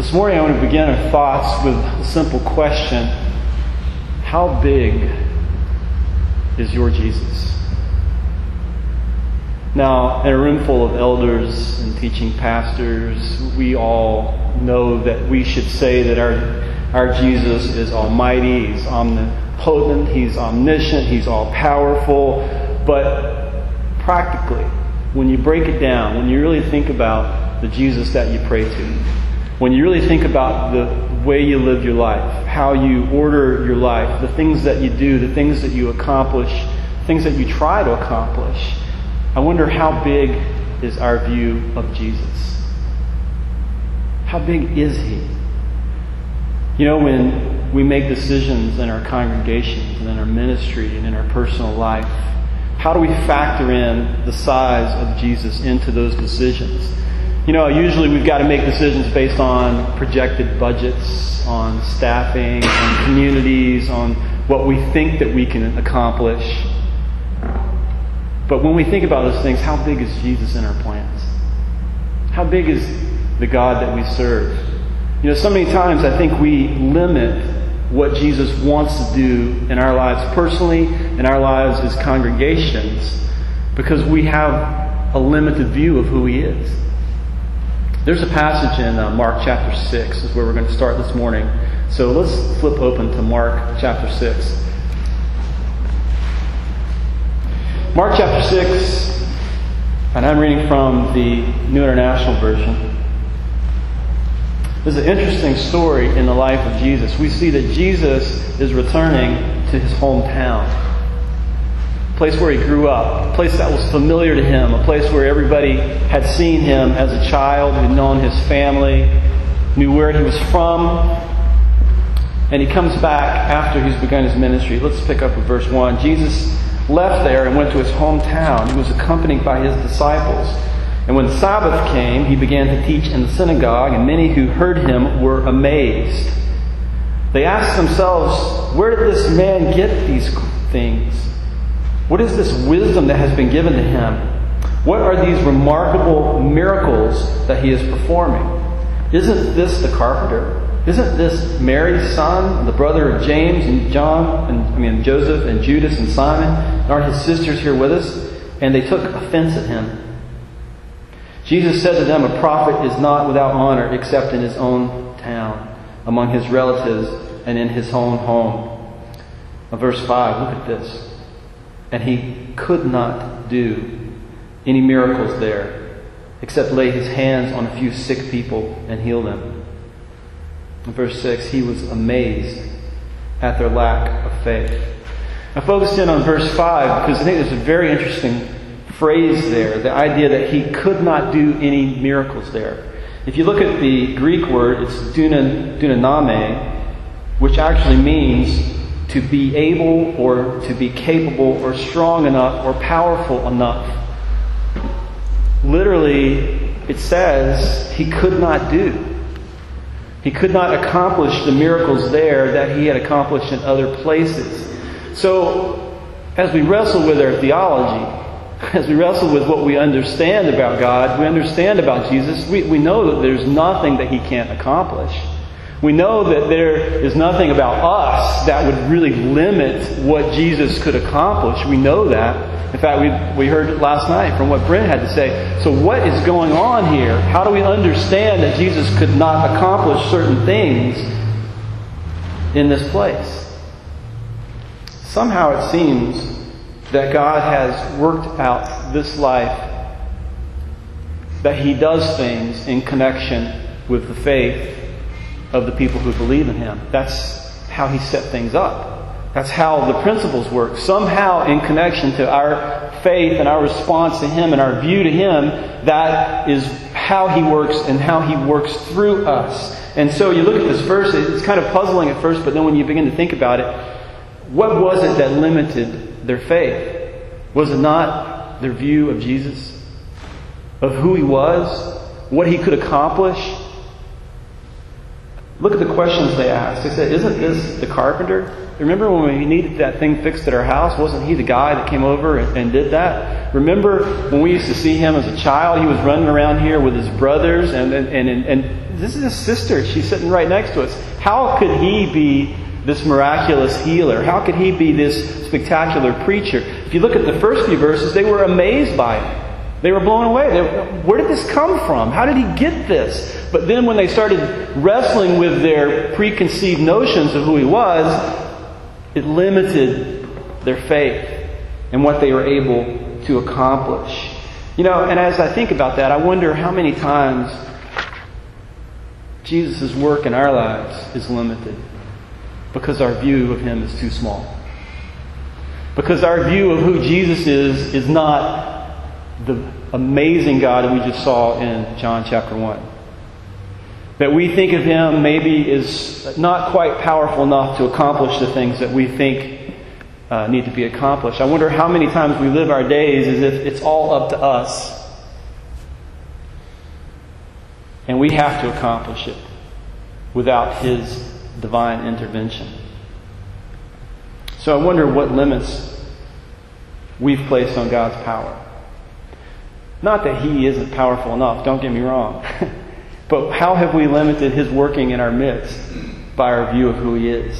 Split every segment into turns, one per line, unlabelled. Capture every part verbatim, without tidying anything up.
This morning I want to begin our thoughts with a simple question. How big is your Jesus? Now, in a room full of elders and teaching pastors, we all know that we should say that our, our Jesus is almighty, He's omnipotent, He's omniscient, He's all-powerful. But practically, when you break it down, when you really think about the Jesus that you pray to, when you really think about the way you live your life, how you order your life, the things that you do, the things that you accomplish, things that you try to accomplish, I wonder how big is our view of Jesus? How big is He? You know, when we make decisions in our congregations and in our ministry and in our personal life, how do we factor in the size of Jesus into those decisions? You know, usually we've got to make decisions based on projected budgets, on staffing, on communities, on what we think that we can accomplish. But when we think about those things, how big is Jesus in our plans? How big is the God that we serve? You know, so many times I think we limit what Jesus wants to do in our lives personally, in our lives as congregations, because we have a limited view of who He is. There's a passage in uh, Mark chapter six, is where we're going to start this morning. So let's flip open to Mark chapter six. Mark chapter six, and I'm reading from the New International Version. There's an interesting story in the life of Jesus. We see that Jesus is returning to His hometown, a place where He grew up, a place that was familiar to Him, a place where everybody had seen Him as a child, had known His family, knew where He was from. And He comes back after He's begun His ministry. Let's pick up with verse one. Jesus left there and went to His hometown. He was accompanied by His disciples. And when the Sabbath came, He began to teach in the synagogue, and many who heard Him were amazed. They asked themselves, where did this man get these things? What is this wisdom that has been given to Him? What are these remarkable miracles that He is performing? Isn't this the carpenter? Isn't this Mary's son, the brother of James and John, and I mean Joseph and Judas and Simon? Aren't his sisters here with us? And they took offense at Him. Jesus said to them, a prophet is not without honor except in his own town, among his relatives, and in his own home. Now, verse five, look at this. And He could not do any miracles there, except lay His hands on a few sick people and heal them. In verse six, He was amazed at their lack of faith. I focused in on verse five because I think there's a very interesting phrase there, the idea that He could not do any miracles there. If you look at the Greek word, it's dunan, dunaname, which actually means to be able or to be capable or strong enough or powerful enough. Literally, it says He could not do. He could not accomplish the miracles there that He had accomplished in other places. So, as we wrestle with our theology, as we wrestle with what we understand about God, we understand about Jesus, we, we know that there's nothing that He can't accomplish. We know that there is nothing about us that would really limit what Jesus could accomplish. We know that. In fact, we we heard last night from what Brent had to say. So what is going on here? How do we understand that Jesus could not accomplish certain things in this place? Somehow it seems that God has worked out this life, that He does things in connection with the faith of the people who believe in Him. That's how He set things up. That's how the principles work. Somehow in connection to our faith and our response to Him and our view to Him, that is how He works and how He works through us. And so you look at this verse, it's kind of puzzling at first, but then when you begin to think about it, what was it that limited their faith? Was it not their view of Jesus? Of who He was? What He could accomplish? Look at the questions they asked. They said, isn't this the carpenter? Remember when we needed that thing fixed at our house? Wasn't he the guy that came over and, and did that? Remember when we used to see him as a child? He was running around here with his brothers. And, and, and, and This is his sister. She's sitting right next to us. How could he be this miraculous healer? How could he be this spectacular preacher? If you look at the first few verses, they were amazed by it. They were blown away. They, where did this come from? How did he get this? But then when they started wrestling with their preconceived notions of who he was, it limited their faith and what they were able to accomplish. You know, and as I think about that, I wonder how many times Jesus' work in our lives is limited because our view of him is too small. Because our view of who Jesus is is not the amazing God that we just saw in John chapter one. That we think of him maybe is not quite powerful enough to accomplish the things that we think uh, need to be accomplished. I wonder how many times we live our days as if it's all up to us. And we have to accomplish it without his divine intervention. So I wonder what limits we've placed on God's power. Not that he isn't powerful enough, don't get me wrong. But how have we limited his working in our midst by our view of who he is?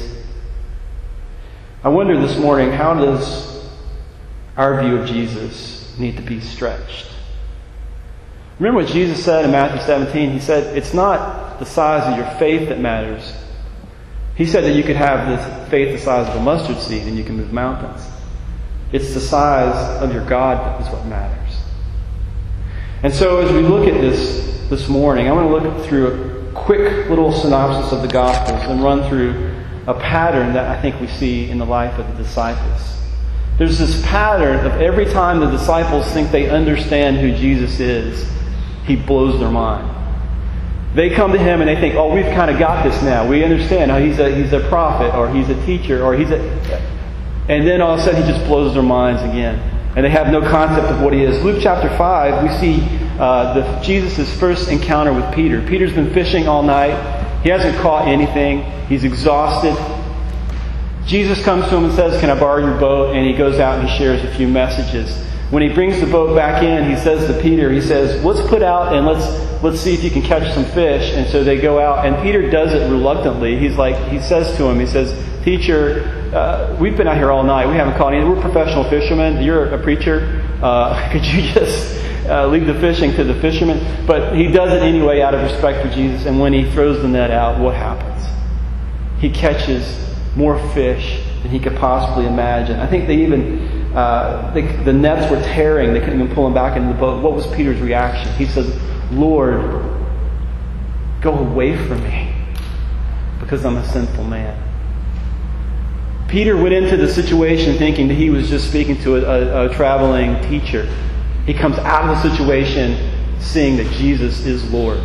I wonder this morning, how does our view of Jesus need to be stretched? Remember what Jesus said in Matthew seventeen? He said, it's not the size of your faith that matters. He said that you could have this faith the size of a mustard seed and you can move mountains. It's the size of your God that is what matters. And so as we look at this this morning, I want to look through a quick little synopsis of the Gospels and run through a pattern that I think we see in the life of the disciples. There's this pattern of every time the disciples think they understand who Jesus is, he blows their mind. They come to him and they think, oh, we've kind of got this now. We understand. Oh, he's a he's a prophet, or he's a teacher, or he's a... And then all of a sudden he just blows their minds again. And they have no concept of what he is. Luke chapter five, we see uh, the Jesus' first encounter with Peter. Peter's been fishing all night. He hasn't caught anything. He's exhausted. Jesus comes to him and says, can I borrow your boat? And he goes out and he shares a few messages. When he brings the boat back in, he says to Peter, he says, let's put out and let's let's see if you can catch some fish. And so they go out, and Peter does it reluctantly. He's like, he says to him, he says, teacher, uh, we've been out here all night. We haven't caught any. We're professional fishermen. You're a preacher. Uh, could you just uh, leave the fishing to the fishermen? But he does it anyway out of respect for Jesus. And when he throws the net out, what happens? He catches more fish than he could possibly imagine. I think they even, uh, they, the nets were tearing. They couldn't even pull him back into the boat. What was Peter's reaction? He says, Lord, go away from me because I'm a sinful man. Peter went into the situation thinking that he was just speaking to a, a, a traveling teacher. He comes out of the situation seeing that Jesus is Lord.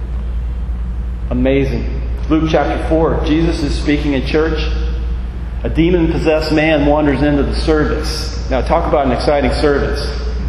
Amazing. Luke chapter four, Jesus is speaking in church. A demon-possessed man wanders into the service. Now talk about an exciting service.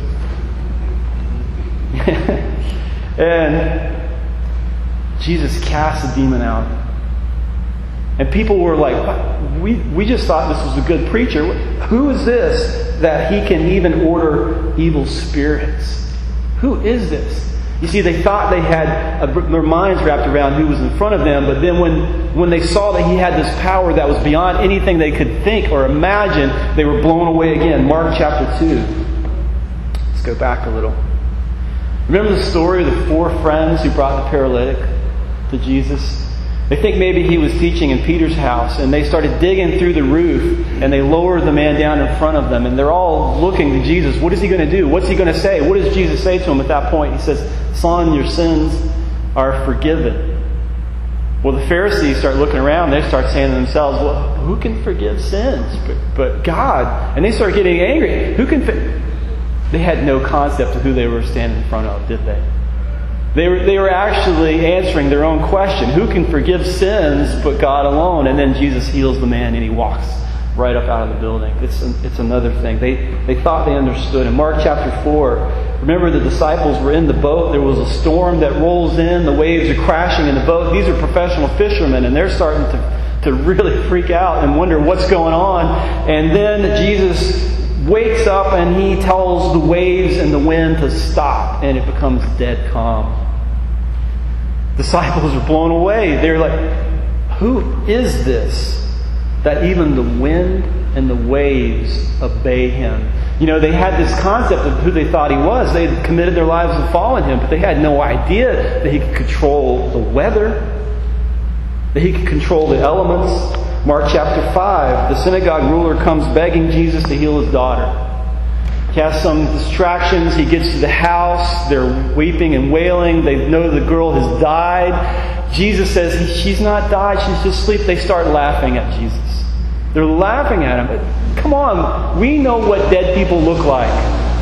And Jesus casts the demon out. And people were like, we, we just thought this was a good preacher. Who is this that he can even order evil spirits? Who is this? You see, they thought they had a, their minds wrapped around who was in front of them, but then when, when they saw that he had this power that was beyond anything they could think or imagine, they were blown away again. Mark chapter two. Let's go back a little. Remember the story of the four friends who brought the paralytic to Jesus? They think maybe he was teaching in Peter's house, and they started digging through the roof, and they lowered the man down in front of them, and they're all looking to Jesus. What is he going to do? What's he going to say? What does Jesus say to him at that point? He says, son, your sins are forgiven. Well, the Pharisees start looking around. They start saying to themselves, well, who can forgive sins but, but God? And they start getting angry. Who can... Fi-? They had no concept of who they were standing in front of, did they? They were, they were actually answering their own question. Who can forgive sins but God alone? And then Jesus heals the man and he walks right up out of the building. It's it's another thing. They they thought they understood. In Mark chapter four, remember the disciples were in the boat. There was a storm that rolls in. The waves are crashing in the boat. These are professional fishermen, and they're starting to, to really freak out and wonder what's going on. And then Jesus wakes up and he tells the waves and the wind to stop, and it becomes dead calm. disciples are blown away. They're like, who is this that even the wind and the waves obey him? You know, they had this concept of who they thought he was. They had committed their lives to following him, but they had no idea that he could control the weather, that he could control the elements. Mark chapter five, the synagogue ruler comes begging Jesus to heal his daughter. He has some distractions. He gets to the house. They're weeping and wailing. They know the girl has died. Jesus says, she's not died. She's just asleep. They start laughing at Jesus. They're laughing at him. Come on. We know what dead people look like.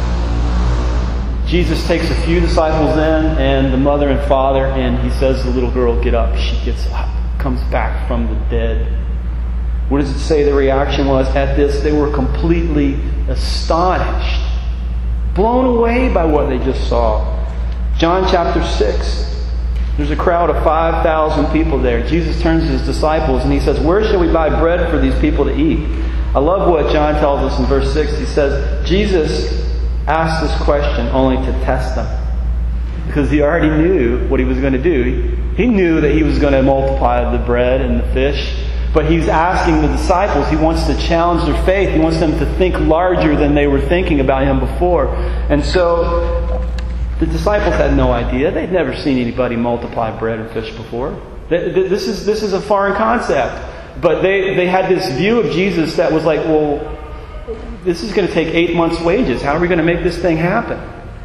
Jesus takes a few disciples in and the mother and father, and he says to the little girl, get up. She gets up, comes back from the dead. What does it say the reaction was at this? They were completely astonished, blown away by what they just saw. John chapter six. There's a crowd of five thousand people there. Jesus turns to his disciples and he says, where shall we buy bread for these people to eat? I love what John tells us in verse six. He says, Jesus asked this question only to test them. Because he already knew what he was going to do. He knew that he was going to multiply the bread and the fish. But he's asking the disciples, he wants to challenge their faith. He wants them to think larger than they were thinking about him before. And so the disciples had no idea. They'd never seen anybody multiply bread and fish before. This is, this is a foreign concept. But they, they had this view of Jesus that was like, well, this is going to take eight months' wages. How are we going to make this thing happen?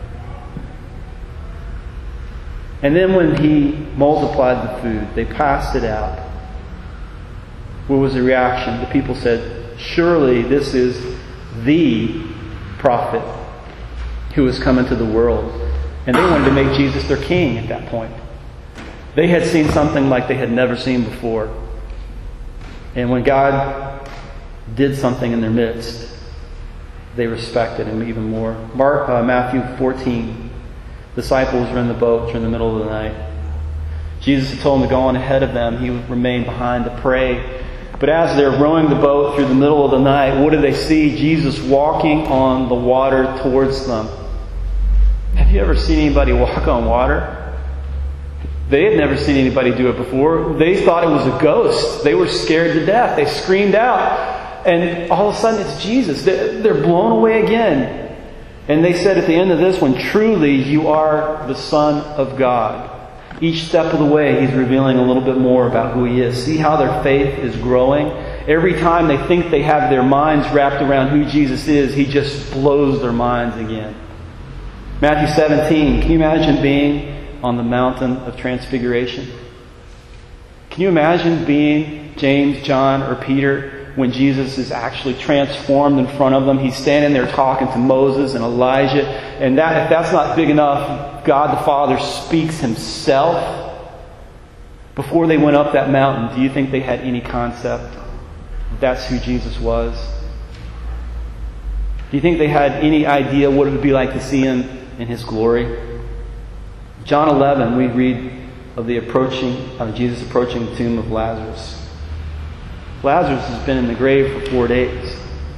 And then when he multiplied the food, they passed it out. What was the reaction? The people said, surely this is the prophet who has come into the world. And they wanted to make Jesus their king at that point. They had seen something like they had never seen before. And when God did something in their midst, they respected him even more. Mark, uh, Matthew fourteen. Disciples were in the boat during the middle of the night. Jesus had told them to go on ahead of them. He would remain behind to pray. But as they're rowing the boat through the middle of the night, what do they see? Jesus walking on the water towards them. Have you ever seen anybody walk on water? They had never seen anybody do it before. They thought it was a ghost. They were scared to death. They screamed out. And all of a sudden it's Jesus. They're blown away again. And they said at the end of this one, truly you are the Son of God. Each step of the way, he's revealing a little bit more about who he is. See how their faith is growing? Every time they think they have their minds wrapped around who Jesus is, he just blows their minds again. Matthew seventeen. Can you imagine being on the mountain of transfiguration? Can you imagine being James, John, or Peter when Jesus is actually transformed in front of them? He's standing there talking to Moses and Elijah. And that, if that's not big enough, God the Father speaks himself. Before they went up that mountain, do you think they had any concept that's who Jesus was? Do you think they had any idea what it would be like to see him in his glory? John eleven, we read of the approaching of Jesus approaching the tomb of Lazarus. Lazarus has been in the grave for four days.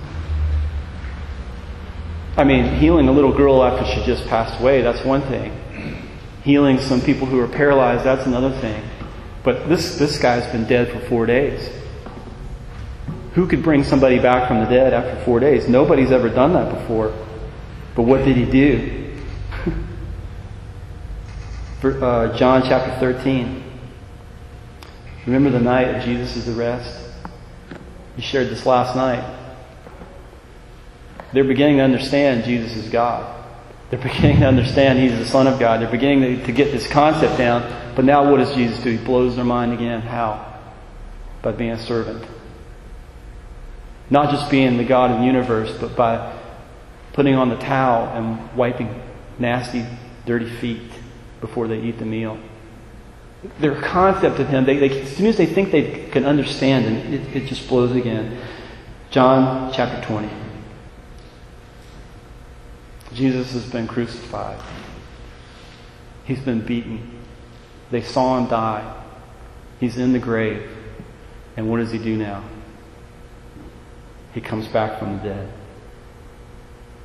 I mean, healing a little girl after she just passed away, that's one thing. Healing some people who are paralyzed, that's another thing. But this, this guy's been dead for four days. Who could bring somebody back from the dead after four days? Nobody's ever done that before. But what did he do? For, uh, John chapter thirteen. Remember the night of Jesus' arrest? We shared this last night. They're beginning to understand Jesus is God. They're beginning to understand He's the Son of God. They're beginning to, to get this concept down. But now what does Jesus do? He blows their mind again. How? By being a servant. Not just being the God of the universe, but by putting on the towel and wiping nasty, dirty feet before they eat the meal. Their concept of Him, they, they, as soon as they think they can understand Him, it, it just blows again. John chapter twenty. Jesus has been crucified. He's been beaten. They saw Him die. He's in the grave. And what does He do now? He comes back from the dead.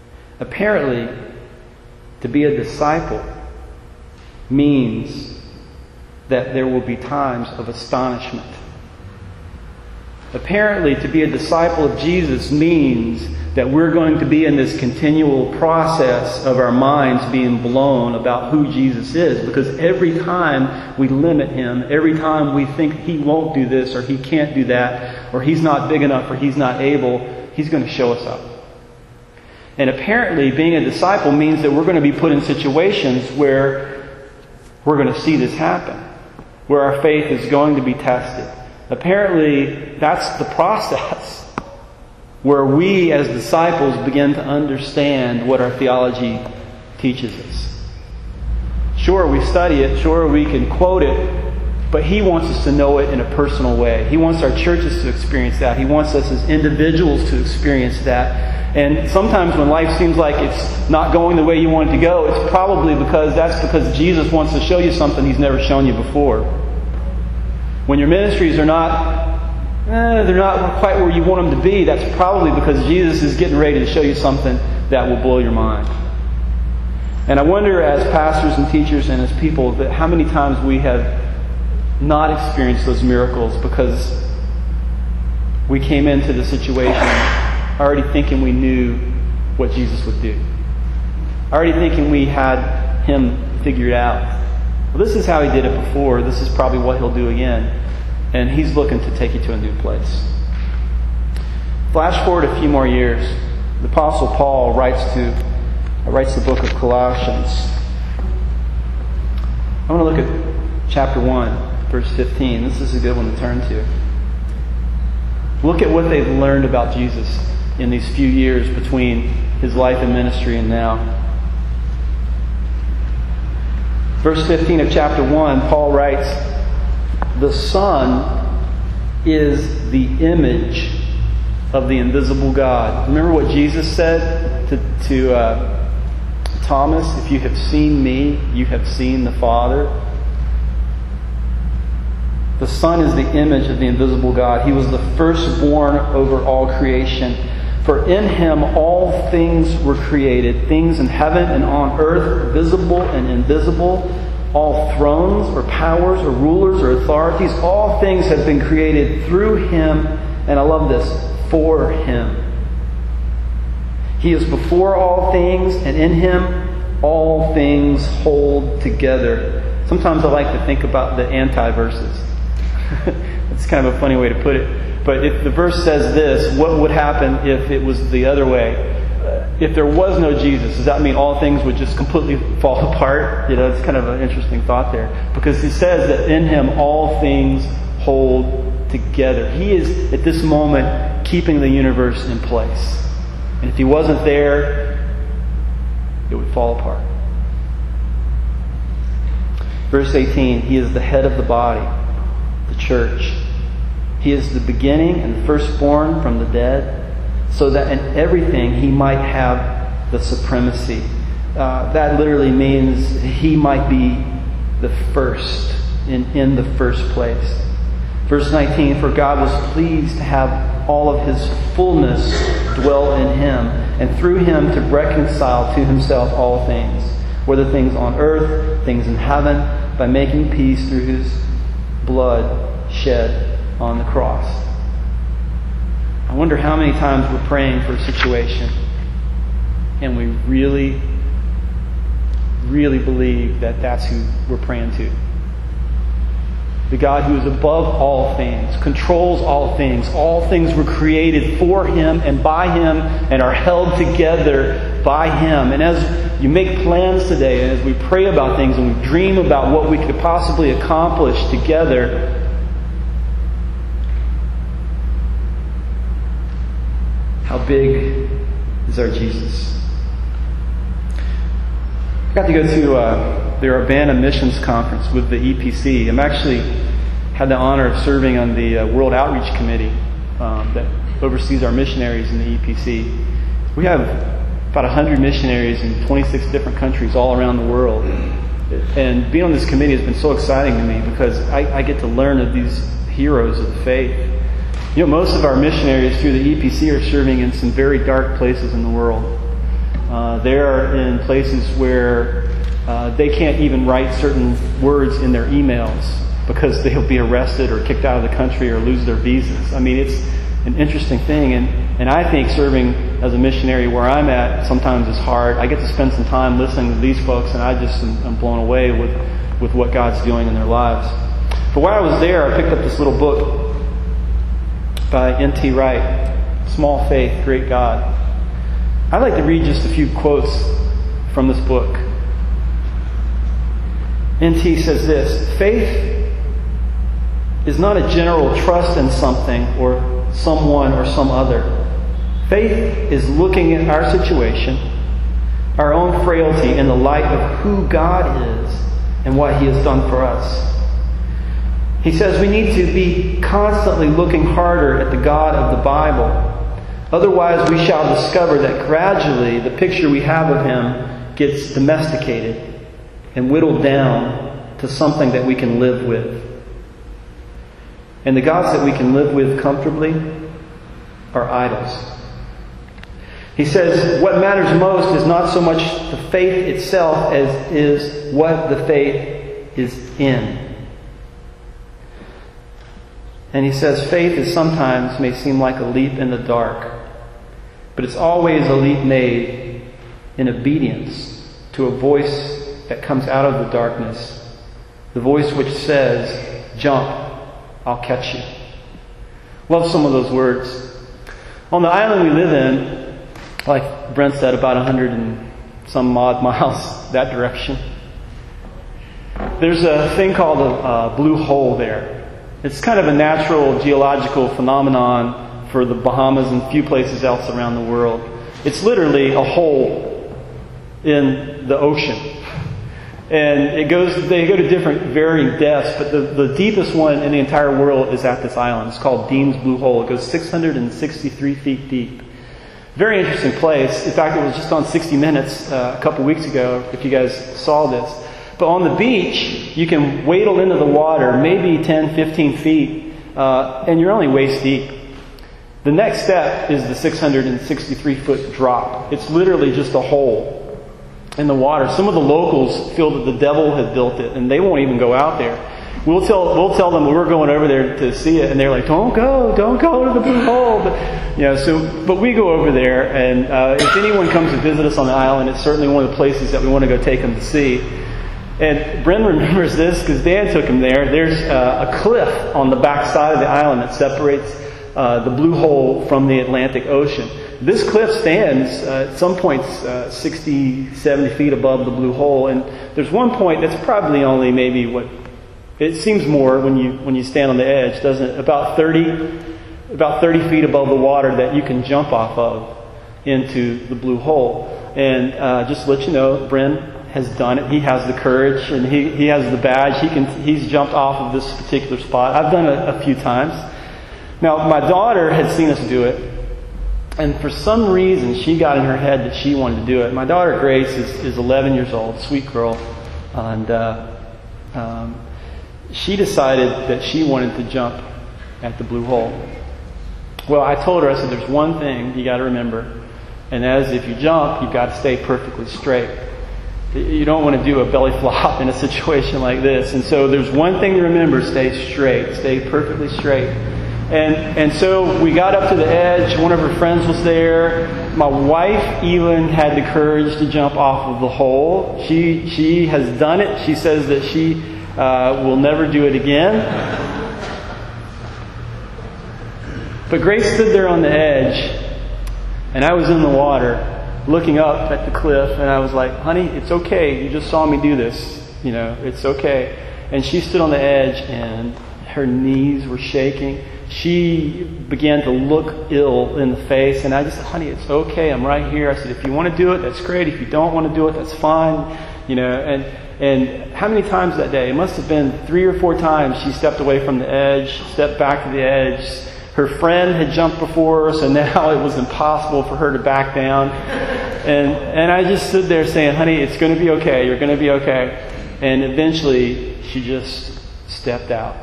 Apparently, to be a disciple means that there will be times of astonishment. Apparently, to be a disciple of Jesus means that we're going to be in this continual process of our minds being blown about who Jesus is. Because every time we limit Him, every time we think He won't do this or He can't do that, or He's not big enough or He's not able, He's going to show us up. And apparently, being a disciple means that we're going to be put in situations where we're going to see this happen, where our faith is going to be tested. Apparently, that's the process where we as disciples begin to understand what our theology teaches us. Sure, we study it. Sure, we can quote it. But He wants us to know it in a personal way. He wants our churches to experience that. He wants us as individuals to experience that. And sometimes when life seems like it's not going the way you want it to go, it's probably because that's because Jesus wants to show you something He's never shown you before. When your ministries are not Eh, they're not quite where you want them to be, that's probably because Jesus is getting ready to show you something that will blow your mind. And I wonder, as pastors and teachers and as people, that how many times we have not experienced those miracles because we came into the situation already thinking we knew what Jesus would do. Already thinking we had Him figured out. Well, this is how He did it before. This is probably what He'll do again. And He's looking to take you to a new place. Flash forward a few more years. The Apostle Paul writes to writes the book of Colossians. I want to look at chapter one, verse fifteen. This is a good one to turn to. Look at what they've learned about Jesus in these few years between His life and ministry and now. Verse fifteen of chapter one, Paul writes, "The Son is the image of the invisible God." Remember what Jesus said to, to uh, Thomas? "If you have seen me, you have seen the Father." The Son is the image of the invisible God. He was the firstborn over all creation. For in Him all things were created, things in heaven and on earth, visible and invisible. All thrones or powers or rulers or authorities, all things have been created through Him, and I love this, for Him. He is before all things, and in Him all things hold together. Sometimes I like to think about the anti-verses. That's kind of a funny way to put it. But if the verse says this, what would happen if it was the other way? If there was no Jesus, does that mean all things would just completely fall apart? You know, it's kind of an interesting thought there. Because He says that in Him all things hold together. He is, at this moment, keeping the universe in place. And if He wasn't there, it would fall apart. Verse eighteen, He is the head of the body, the church. He is the beginning and the firstborn from the dead, so that in everything He might have the supremacy. Uh, that literally means He might be the first, in, in the first place. Verse nineteen, "For God was pleased to have all of His fullness dwell in Him, and through Him to reconcile to Himself all things, whether things on earth, things in heaven, by making peace through His blood shed on the cross." I wonder how many times we're praying for a situation and we really, really believe that that's who we're praying to. The God who is above all things, controls all things. All things were created for Him and by Him and are held together by Him. And as you make plans today, and as we pray about things and we dream about what we could possibly accomplish together, how big is our Jesus? I got to go to uh, the Urbana Missions Conference with the E P C. I'm actually had the honor of serving on the uh, World Outreach Committee um, that oversees our missionaries in the E P C. We have about one hundred missionaries in twenty-six different countries all around the world. And being on this committee has been so exciting to me because I, I get to learn of these heroes of the faith. You know, most of our missionaries through the E P C are serving in some very dark places in the world. Uh, they are in places where uh, they can't even write certain words in their emails because they'll be arrested or kicked out of the country or lose their visas. I mean, it's an interesting thing. And, and I think serving as a missionary where I'm at sometimes is hard. I get to spend some time listening to these folks, and I just am I'm blown away with, with what God's doing in their lives. But while I was there, I picked up this little book by N T Wright, Small Faith, Great God. I'd like to read just a few quotes from this book. N T says this: faith is not a general trust in something or someone or some other. Faith is looking at our situation, our own frailty, in the light of who God is and what He has done for us. He says we need to be constantly looking harder at the God of the Bible. Otherwise, we shall discover that gradually the picture we have of Him gets domesticated and whittled down to something that we can live with. And the gods that we can live with comfortably are idols. He says what matters most is not so much the faith itself as is what the faith is in. And he says faith is sometimes may seem like a leap in the dark, but it's always a leap made in obedience to a voice that comes out of the darkness, the voice which says, "Jump, I'll catch you." Love some of those words. On the island we live in, like Brent said, about a hundred and some odd miles that direction, there's a thing called a, a blue hole there. It's kind of a natural geological phenomenon for the Bahamas and a few places else around the world. It's literally a hole in the ocean. And it goes, they go to different varying depths, but the, the deepest one in the entire world is at this island. It's called Dean's Blue Hole. It goes six hundred sixty-three feet deep. Very interesting place. In fact, it was just on sixty minutes uh, a couple weeks ago, if you guys saw this. But on the beach, you can wadle into the water, maybe ten, fifteen feet, uh, and you're only waist deep. The next step is the six hundred sixty-three foot drop. It's literally just a hole in the water. Some of the locals feel that the devil had built it, and they won't even go out there. We'll tell we'll tell them we're going over there to see it, and they're like, "Don't go, don't go to the blue hole." But, you know, so but we go over there, and uh, if anyone comes to visit us on the island, it's certainly one of the places that we want to go take them to see. And Bren remembers this because Dan took him there. There's uh, a cliff on the back side of the island that separates uh, the blue hole from the Atlantic Ocean. This cliff stands uh, at some points uh, sixty, seventy feet above the blue hole, and there's one point that's probably only maybe what it seems more when you when you stand on the edge, doesn't it? About thirty, about thirty feet above the water that you can jump off of into the blue hole. And uh, just to let you know, Bren has done it. He has the courage, and he, he has the badge. He can he's jumped off of this particular spot. I've done it a few times. Now, my daughter had seen us do it, and for some reason, she got in her head that she wanted to do it. My daughter Grace is, is eleven years old, sweet girl, and uh, um, she decided that she wanted to jump at the blue hole. Well, I told her, I said, "There's one thing you got to remember, and that is if you jump, you've got to stay perfectly straight. You don't want to do a belly flop in a situation like this. And so there's one thing to remember: stay straight, stay perfectly straight." And and so we got up to the edge. One of her friends was there. My wife, Elin, had the courage to jump off of the hole. She she has done it. She says that she uh, will never do it again. But Grace stood there on the edge, and I was in the water, looking up at the cliff, and I was like, "Honey, it's okay. You just saw me do this. You know, it's okay." And she stood on the edge, and her knees were shaking. She began to look ill in the face, and I just said, "Honey, it's okay. I'm right here." I said, "If you want to do it, that's great. If you don't want to do it, that's fine." You know, and and how many times that day? It must have been three or four times she stepped away from the edge, stepped back to the edge. Her friend had jumped before her, so now it was impossible for her to back down. And and I just stood there saying, "Honey, it's going to be okay. You're going to be okay." And eventually, she just stepped out.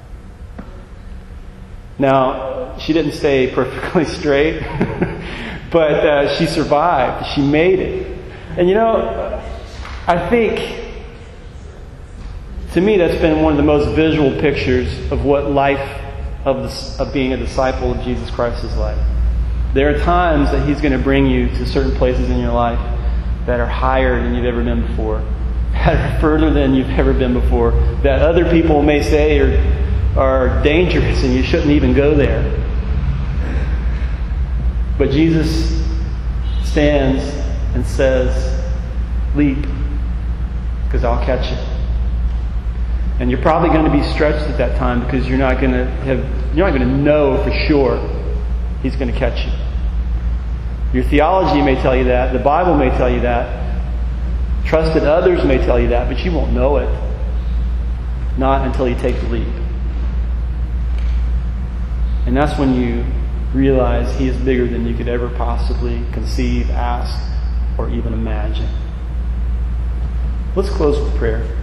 Now, she didn't stay perfectly straight, but uh, she survived. She made it. And you know, I think To me, that's been one of the most visual pictures of what life of, the, of being a disciple of Jesus Christ is like. There are times that He's going to bring you to certain places in your life that are higher than you've ever been before, that are further than you've ever been before, that other people may say are, are dangerous and you shouldn't even go there. But Jesus stands and says, leap, because I'll catch you. And you're probably going to be stretched at that time because you're not going to have, you're not going to know for sure He's going to catch you. Your theology may tell you that. The Bible may tell you that. Trusted others may tell you that, but you won't know it. Not until you take the leap. And that's when you realize He is bigger than you could ever possibly conceive, ask, or even imagine. Let's close with prayer.